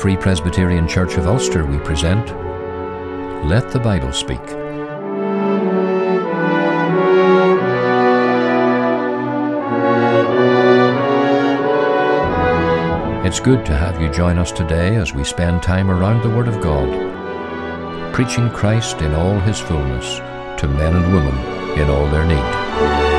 Free Presbyterian Church of Ulster, we present Let the Bible Speak. It's good to have you join us today as we spend time around the Word of God, preaching Christ in all His fullness to men and women in all their need.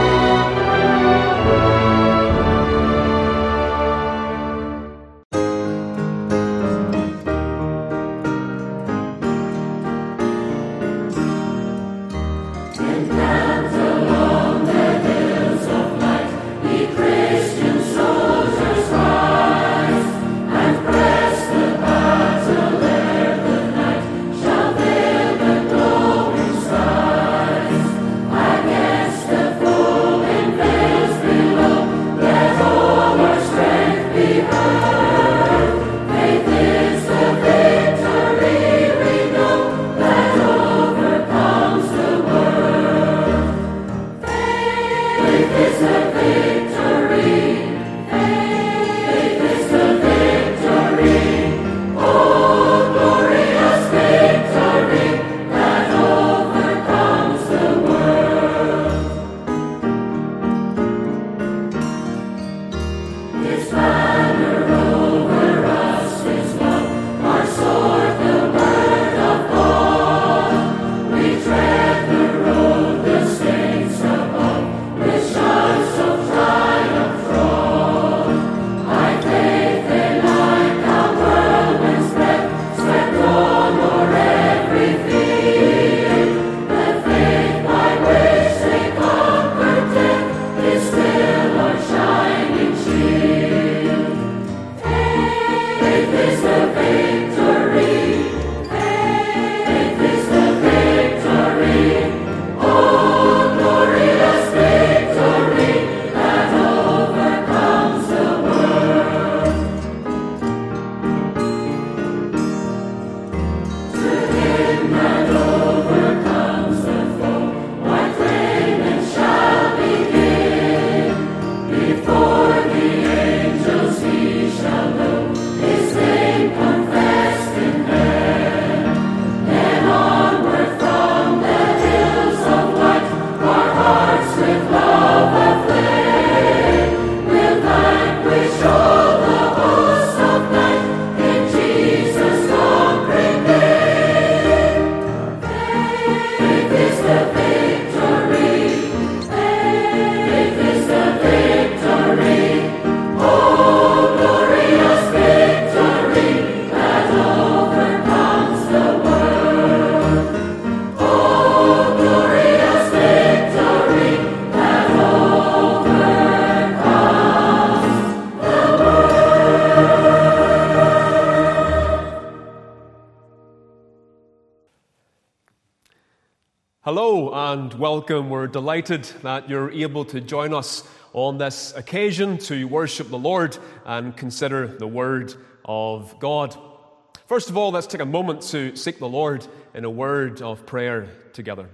Hello and welcome. We're delighted that you're able to join us on this occasion to worship the Lord and consider the Word of God. First of all, let's take a moment to seek the Lord in a word of prayer together.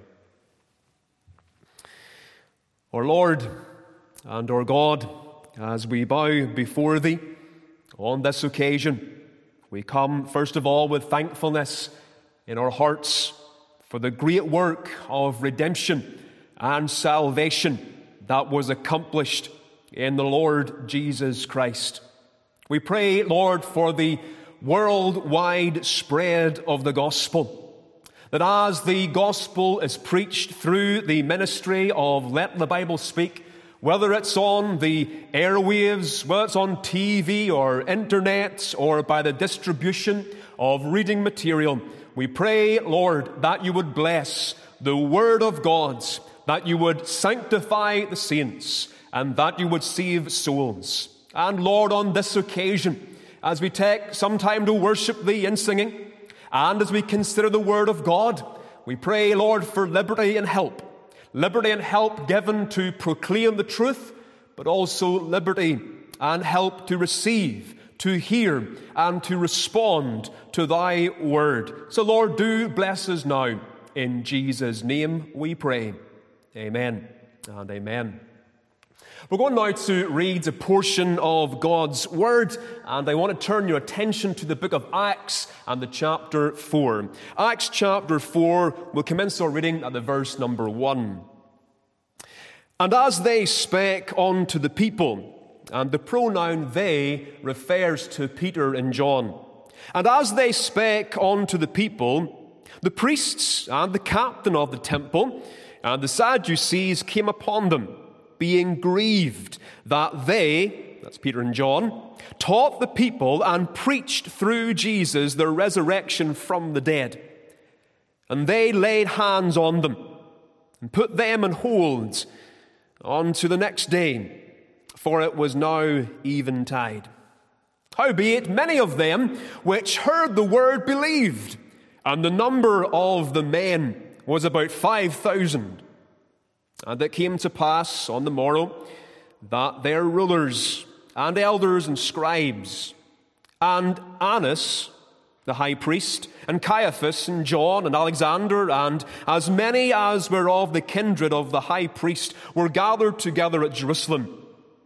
Our Lord and our God, as we bow before Thee on this occasion, we come first of all with thankfulness in our hearts for the great work of redemption and salvation that was accomplished in the Lord Jesus Christ. We pray, Lord, for the worldwide spread of the gospel, that as the gospel is preached through the ministry of Let the Bible Speak, whether it's on the airwaves, whether it's on TV or internet, or by the distribution of reading material, we pray, Lord, that you would bless the Word of God, that you would sanctify the saints, and that you would save souls. And Lord, on this occasion, as we take some time to worship Thee in singing, and as we consider the Word of God, we pray, Lord, for liberty and help given to proclaim the truth, but also liberty and help to receive, to hear, and to respond to Thy Word. So, Lord, do bless us now. In Jesus' name we pray. Amen and amen. We're going now to read a portion of God's Word, and I want to turn your attention to the book of Acts and the chapter 4. Acts chapter 4, we'll commence our reading at the verse number 1. And as they spake unto the people, and the pronoun they refers to Peter and John. And as they spake unto the people, the priests and the captain of the temple and the Sadducees came upon them, being grieved that they, that's Peter and John, taught the people and preached through Jesus the resurrection from the dead. And they laid hands on them and put them in hold unto the next day, for it was now eventide. Howbeit, many of them which heard the word believed, and the number of the men was about 5,000. And it came to pass on the morrow that their rulers and elders and scribes, and Annas, the high priest, and Caiaphas, and John, and Alexander, and as many as were of the kindred of the high priest, were gathered together at Jerusalem.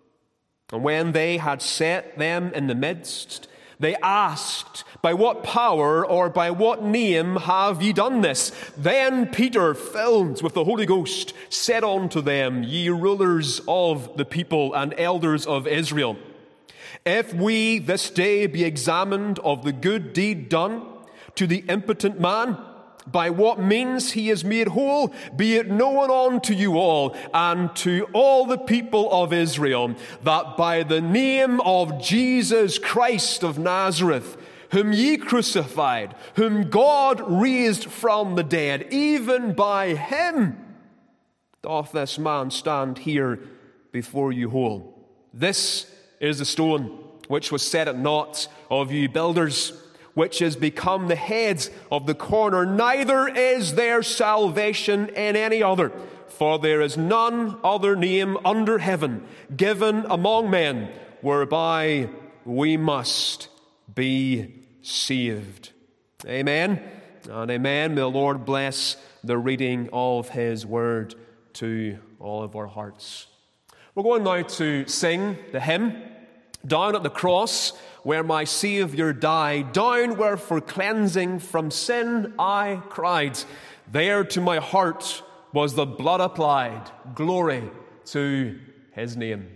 And when they had set them in the midst, they asked, By what power or by what name have ye done this? Then Peter, filled with the Holy Ghost, said unto them, Ye rulers of the people and elders of Israel, if we this day be examined of the good deed done to the impotent man, by what means he is made whole, be it known unto you all and to all the people of Israel, that by the name of Jesus Christ of Nazareth, whom ye crucified, whom God raised from the dead, even by him doth this man stand here before you whole. This is the stone which was set at naught of you builders, which is become the head of the corner. Neither is there salvation in any other, for there is none other name under heaven given among men whereby we must be saved. Amen and amen. May the Lord bless the reading of his word to all of our hearts. We're going now to sing the hymn, Down at the Cross, where my Savior died, down where for cleansing from sin I cried. There to my heart was the blood applied. Glory to his name.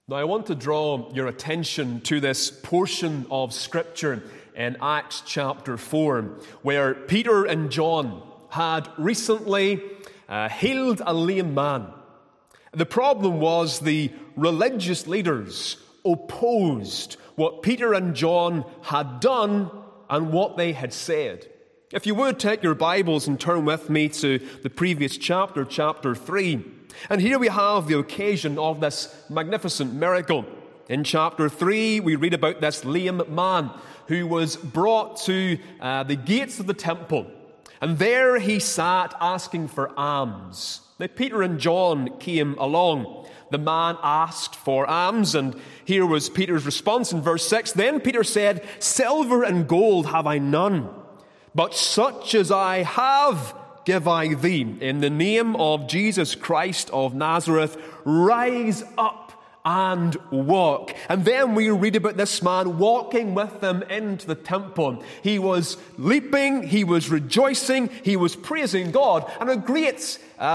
Now, I want to draw your attention to this portion of Scripture in Acts chapter 4, where Peter and John had recently healed a lame man. The problem was the religious leaders opposed what Peter and John had done and what they had said. If you would, take your Bibles and turn with me to the previous chapter, chapter 3. And here we have the occasion of this magnificent miracle. In chapter 3, we read about this lame man who was brought to the gates of the temple. And there he sat asking for alms. Now, Peter and John came along. The man asked for alms, and here was Peter's response in verse 6. Then Peter said, "Silver and gold have I none, but such as I have give I thee. In the name of Jesus Christ of Nazareth, rise up and walk." And then we read about this man walking with them into the temple. He was leaping, he was rejoicing, he was praising God, and a great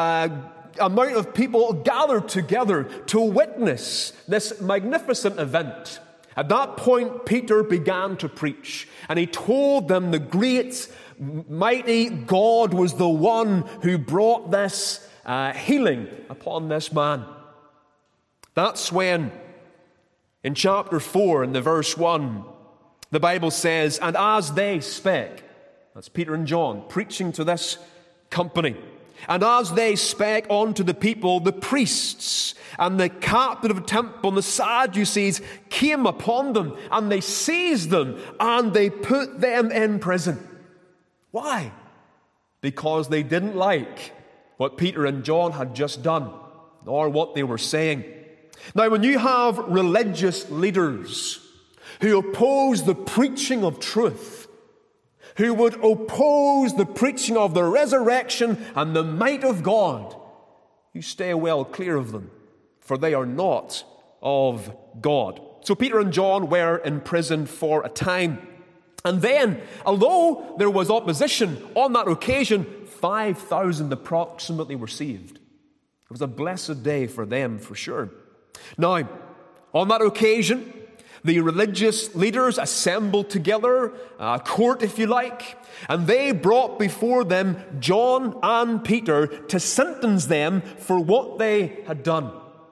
amount of people gathered together to witness this magnificent event. At that point, Peter began to preach, and he told them the great, mighty God was the one who brought this healing upon this man. That's when, in chapter 4, in the verse 1, the Bible says, "And as they spake," that's Peter and John preaching to this company, "and as they spake unto the people, the priests and the captain of the temple and the Sadducees came upon them, and they seized them, and they put them in prison." Why? Because they didn't like what Peter and John had just done, or what they were saying. Now, when you have religious leaders who oppose the preaching of truth, who would oppose the preaching of the resurrection and the might of God, you stay well clear of them, for they are not of God. So Peter and John were in prison for a time. And then, although there was opposition on that occasion, 5,000 approximately were saved. It was a blessed day for them, for sure. Now, on that occasion, the religious leaders assembled together, a court if you like, and they brought before them John and Peter to sentence them for what they had done.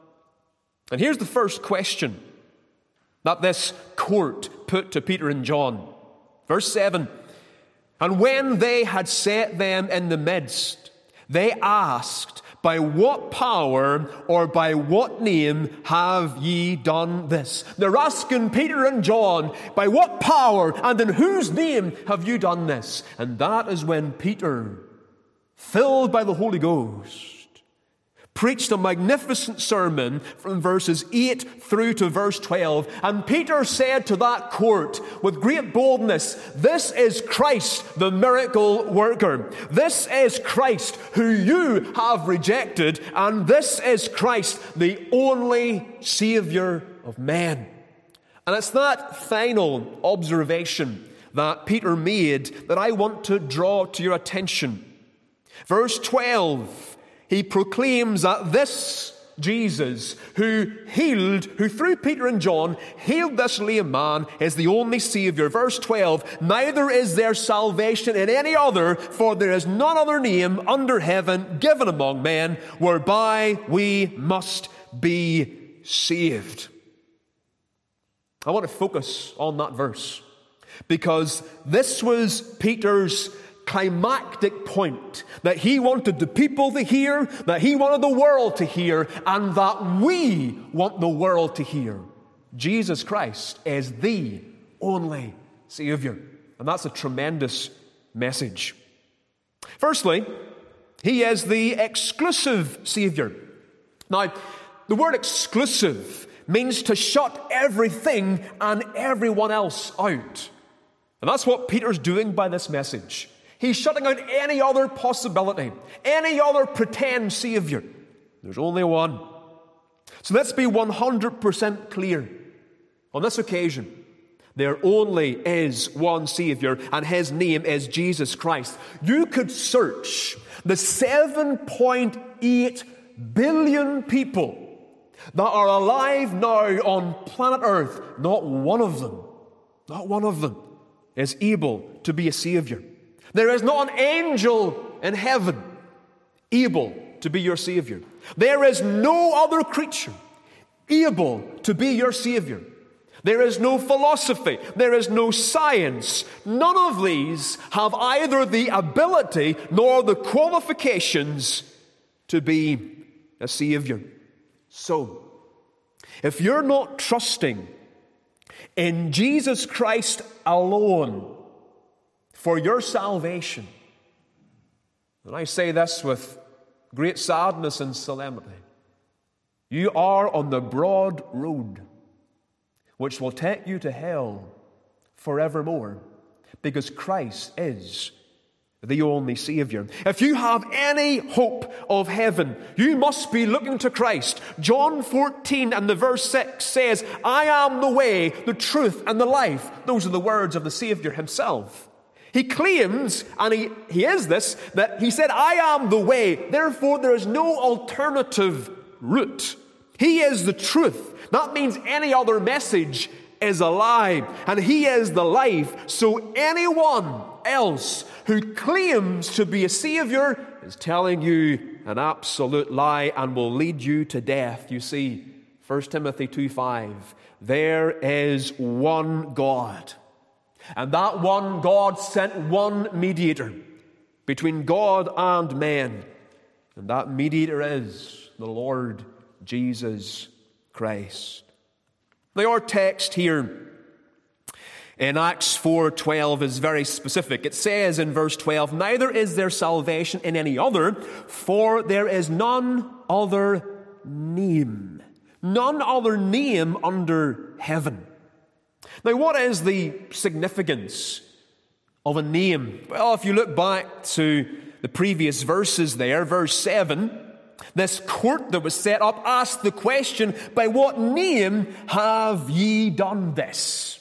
And here's the first question that this court put to Peter and John. Verse 7, "And when they had set them in the midst, they asked, By what power or by what name have ye done this?" They're asking Peter and John, by what power and in whose name have you done this? And that is when Peter, filled by the Holy Ghost, preached a magnificent sermon from verses 8 through to verse 12. And Peter said to that court with great boldness, "This is Christ, the miracle worker. This is Christ who you have rejected, and this is Christ, the only Savior of men." And it's that final observation that Peter made that I want to draw to your attention. Verse 12. He proclaims that this Jesus who through Peter and John, healed this lame man is the only Savior. Verse 12, "Neither is there salvation in any other, for there is none other name under heaven given among men whereby we must be saved." I want to focus on that verse because this was Peter's climactic point that he wanted the people to hear, that he wanted the world to hear, and that we want the world to hear. Jesus Christ is the only Savior. And that's a tremendous message. Firstly, he is the exclusive Savior. Now, the word exclusive means to shut everything and everyone else out. And that's what Peter's doing by this message. He's shutting out any other possibility, any other pretend Savior. There's only one. So let's be 100% clear. On this occasion, there only is one Savior, and His name is Jesus Christ. You could search the 7.8 billion people that are alive now on planet Earth, not one of them is able to be a Savior. There is not an angel in heaven able to be your Savior. There is no other creature able to be your Savior. There is no philosophy. There is no science. None of these have either the ability nor the qualifications to be a Savior. So, if you're not trusting in Jesus Christ alone for your salvation, and I say this with great sadness and solemnity, you are on the broad road which will take you to hell forevermore, because Christ is the only Savior. If you have any hope of heaven, you must be looking to Christ. John 14 and the verse 6 says, I am the way, the truth, and the life. Those are the words of the Savior himself. He claims, and he is this, that he said, I am the way, therefore there is no alternative route. He is the truth. That means any other message is a lie, and he is the life. So anyone else who claims to be a Savior is telling you an absolute lie and will lead you to death. You see, 1 Timothy 2:5, there is one God, and that one God sent one mediator between God and men, and that mediator is the Lord Jesus Christ. Now, our text here in Acts 4:12 is very specific. It says in verse 12, neither is there salvation in any other, for there is none other name under heaven. Now, what is the significance of a name? Well, if you look back to the previous verses there, verse 7, this court that was set up asked the question, by what name have ye done this?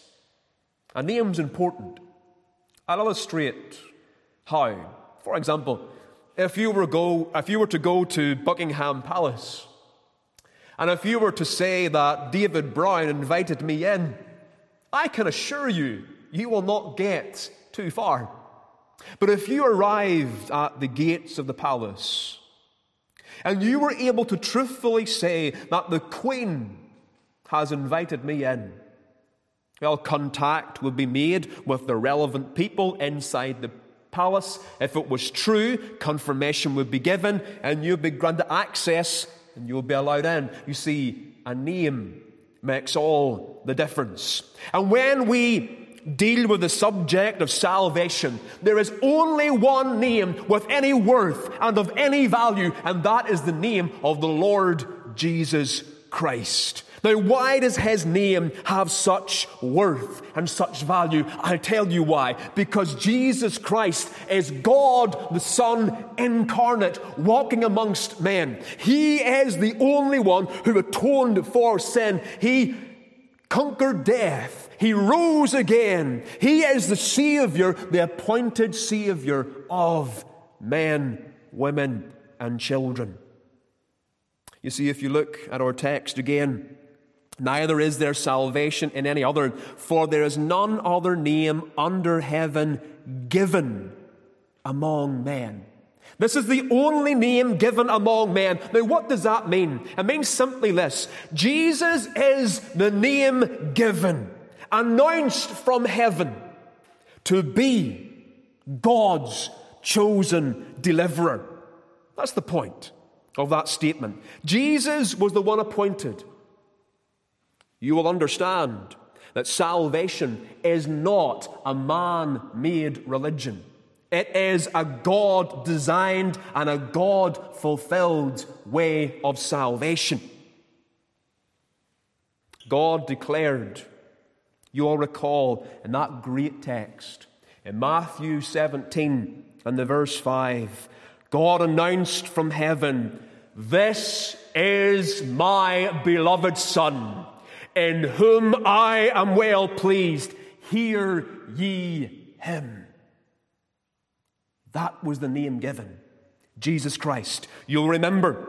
A name's important. I'll illustrate how. For example, if you were to go to Buckingham Palace, and if you were to say that David Brown invited me in, I can assure you, you will not get too far. But if you arrived at the gates of the palace, and you were able to truthfully say that the Queen has invited me in, well, contact would be made with the relevant people inside the palace. If it was true, confirmation would be given, and you'd be granted access, and you'll be allowed in. You see, a name makes all the difference. And when we deal with the subject of salvation, there is only one name with any worth and of any value, and that is the name of the Lord Jesus Christ. Now, why does his name have such worth and such value? I'll tell you why. Because Jesus Christ is God the Son incarnate, walking amongst men. He is the only one who atoned for sin. He conquered death. He rose again. He is the Savior, the appointed Savior of men, women, and children. You see, if you look at our text again, neither is there salvation in any other, for there is none other name under heaven given among men. This is the only name given among men. Now, what does that mean? It means simply this. Jesus is the name given, announced from heaven to be God's chosen deliverer. That's the point of that statement. Jesus was the one appointed. You will understand that salvation is not a man-made religion. It is a God-designed and a God-fulfilled way of salvation. God declared, you all recall in that great text, in Matthew 17 and the verse 5, God announced from heaven, this is my beloved Son, in whom I am well pleased. Hear ye him. That was the name given. Jesus Christ. You'll remember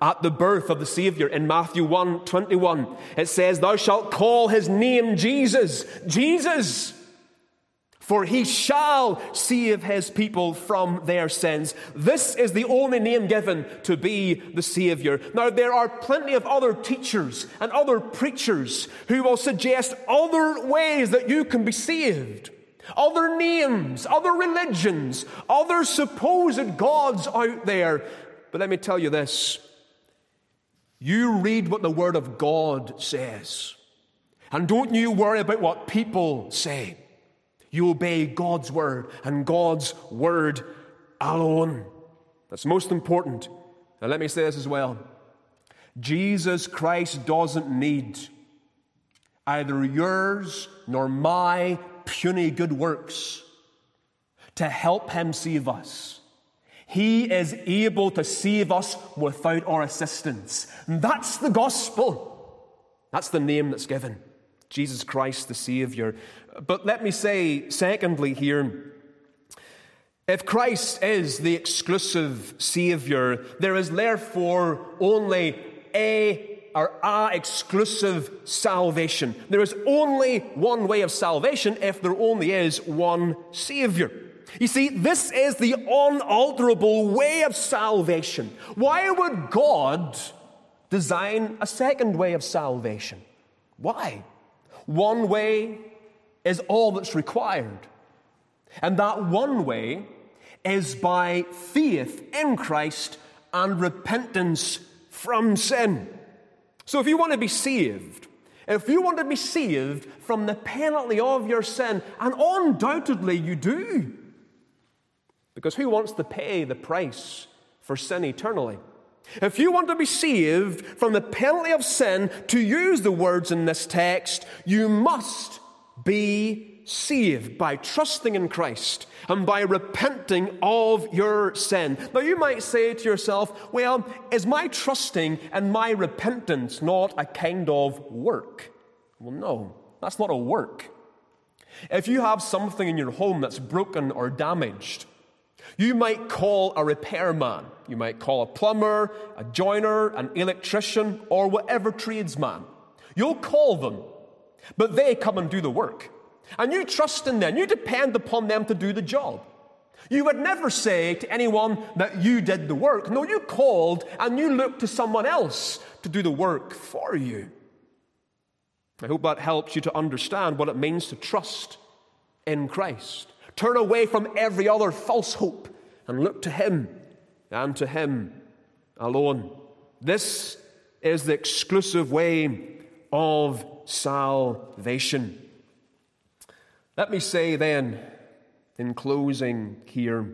at the birth of the Savior. In Matthew 1:21, it says, "Thou shalt call his name Jesus, Jesus, for he shall save his people from their sins." This is the only name given to be the Savior. Now, there are plenty of other teachers and other preachers who will suggest other ways that you can be saved. Other names, other religions, other supposed gods out there. But let me tell you this. You read what the Word of God says. And don't you worry about what people say. You obey God's Word and God's Word alone. That's most important. Now let me say this as well. Jesus Christ doesn't need either yours nor my puny good works to help him save us. He is able to save us without our assistance. That's the gospel. That's the name that's given. Jesus Christ the Savior. But let me say, secondly here, if Christ is the exclusive Savior, there is therefore only a exclusive salvation. There is only one way of salvation if there only is one Savior. You see, this is the unalterable way of salvation. Why would God design a second way of salvation? Why? One way is all that's required. And that one way is by faith in Christ and repentance from sin. So if you want to be saved, from the penalty of your sin, and undoubtedly you do, because who wants to pay the price for sin eternally? If you want to be saved from the penalty of sin, to use the words in this text, you must be saved by trusting in Christ and by repenting of your sin. Now you might say to yourself, well, is my trusting and my repentance not a kind of work? Well, no, that's not a work. If you have something in your home that's broken or damaged, you might call a repairman. You might call a plumber, a joiner, an electrician, or whatever tradesman. You'll call them, but they come and do the work. And you trust in them. You depend upon them to do the job. You would never say to anyone that you did the work. No, you called and you looked to someone else to do the work for you. I hope that helps you to understand what it means to trust in Christ. Turn away from every other false hope and look to Him and to Him alone. This is the exclusive way of salvation. Let me say then, in closing here,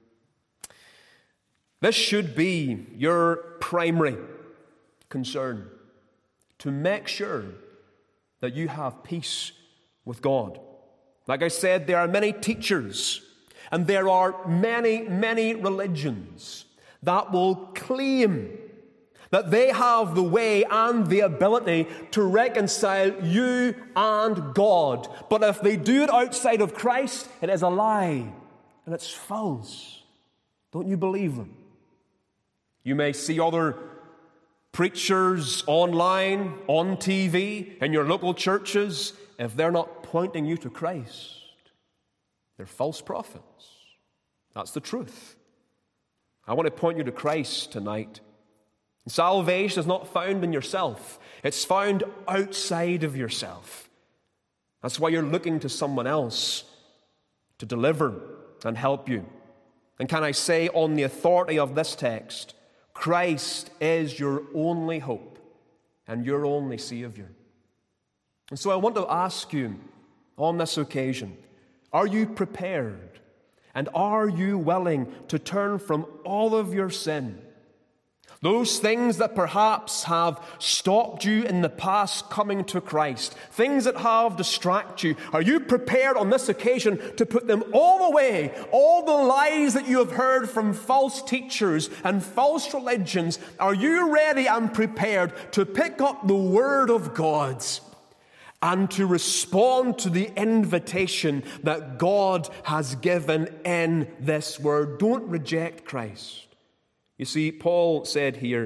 this should be your primary concern, to make sure that you have peace with God. Like I said, there are many teachers and there are many, many religions that will claim that they have the way and the ability to reconcile you and God. But if they do it outside of Christ, it is a lie and it's false. Don't you believe them? You may see other preachers online, on TV, in your local churches. If they're not pointing you to Christ, they're false prophets. That's the truth. I want to point you to Christ tonight. Salvation is not found in yourself. It's found outside of yourself. That's why you're looking to someone else to deliver and help you. And can I say, on the authority of this text, Christ is your only hope and your only Savior. And so I want to ask you on this occasion, are you prepared and are you willing to turn from all of your sin? Those things that perhaps have stopped you in the past coming to Christ, things that have distracted you, are you prepared on this occasion to put them all away? All the lies that you have heard from false teachers and false religions, are you ready and prepared to pick up the Word of God and to respond to the invitation that God has given in this Word? Don't reject Christ. You see, Paul said here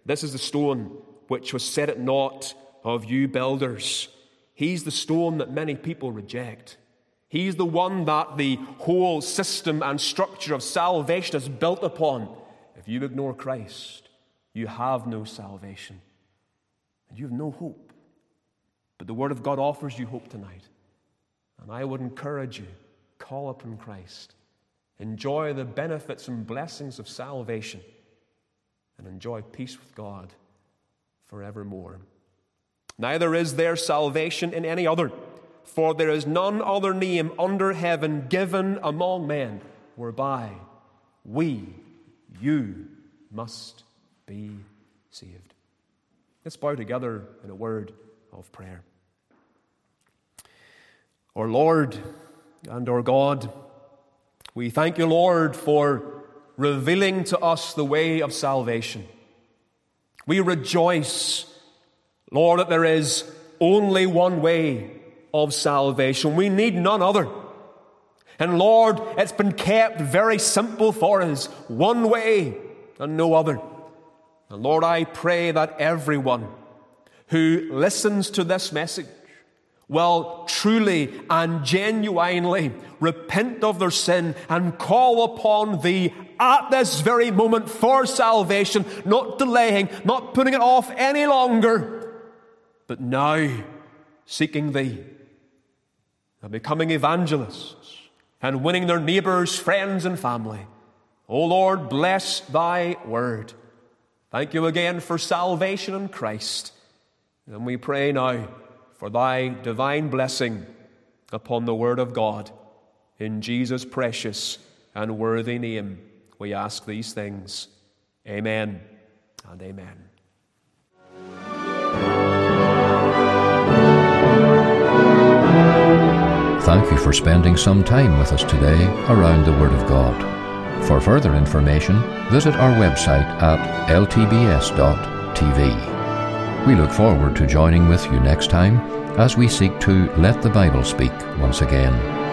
This is the stone which was set at naught of you builders. He's the stone that many people reject. He's the one that the whole system and structure of salvation is built upon. If you ignore Christ, you have no salvation. And you have no hope. But the Word of God offers you hope tonight. And I would encourage you, call upon Christ. Enjoy the benefits and blessings of salvation. And enjoy peace with God forevermore. Neither is there salvation in any other, for there is none other name under heaven given among men whereby you must be saved. Let's bow together in a word of prayer. Our Lord and our God, we thank you, Lord, for revealing to us the way of salvation. We rejoice, Lord, that there is only one way of salvation. We need none other. And Lord, it's been kept very simple for us. One way and no other. And Lord, I pray that everyone who listens to this message will truly and genuinely repent of their sin and call upon Thee at this very moment for salvation, not delaying, not putting it off any longer, but now seeking Thee and becoming evangelists and winning their neighbors, friends, and family. O Lord, bless Thy word. Thank you again for salvation in Christ. And we pray now for Thy divine blessing upon the Word of God. In Jesus' precious and worthy name, we ask these things. Amen and amen. Thank you for spending some time with us today around the Word of God. For further information, visit our website at ltbs.tv. We look forward to joining with you next time as we seek to let the Bible speak once again.